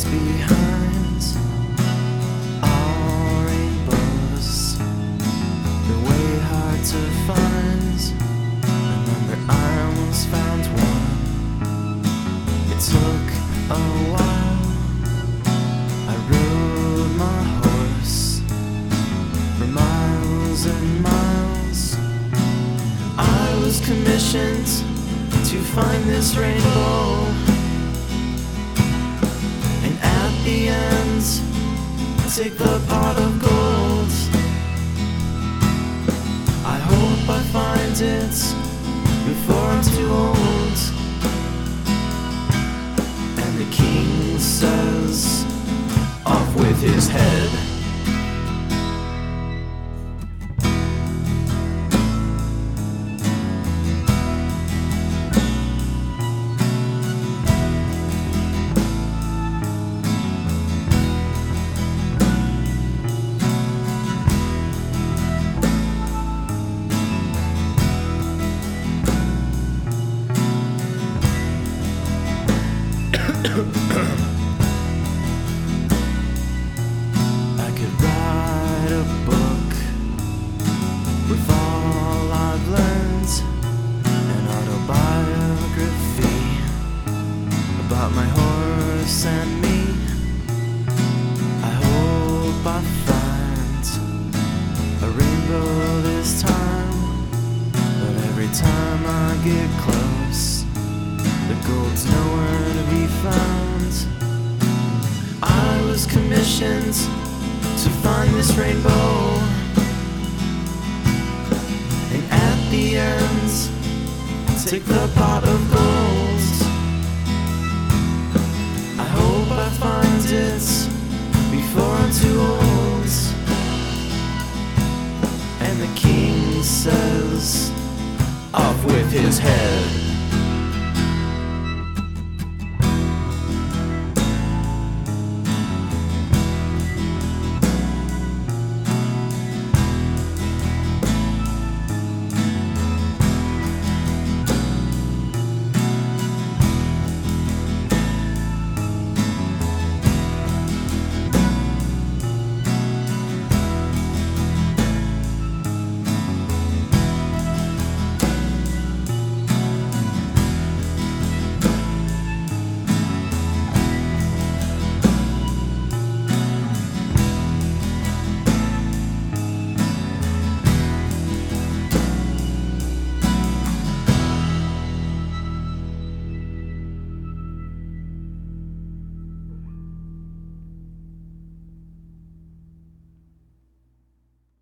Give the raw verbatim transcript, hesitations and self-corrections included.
behind all rainbows. They're way hard to find. Remember, I almost found one. It took a while. I rode my horse for miles and miles. I was commissioned to find this rainbow, and at the end, take the pot of gold. I hope I find it before I'm too old. And the king says, off with his head. I could write a book with all I've learned, an autobiography about my horse and me. I hope I find a rainbow this time, but every time I get close, the gold's nowhere to be found. I was commissioned to find this rainbow, and at the end, take the pot of gold. I hope I find it before I'm too old. And the king says, off with his head.